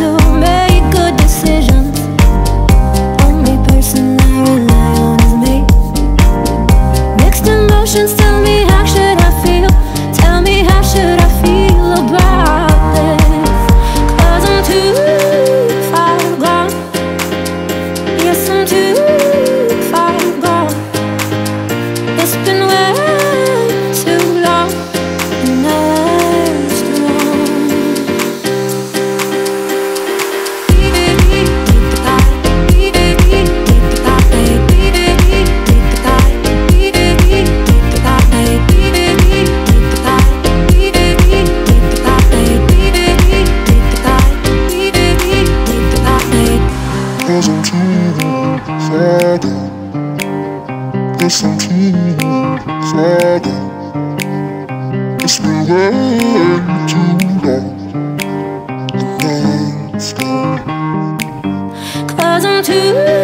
to make good decisions. Only person I rely on is me. Mixed emotions, tell me how should I feel? Tell me how should I feel about this? 'Cause I'm too far gone. Yes, I'm too far gone. It's been way too long, and I was wrong. Cause I'm too far gone. Yes, I'm too far gone. It's been way too long. The night's gone. 'Cause I'm too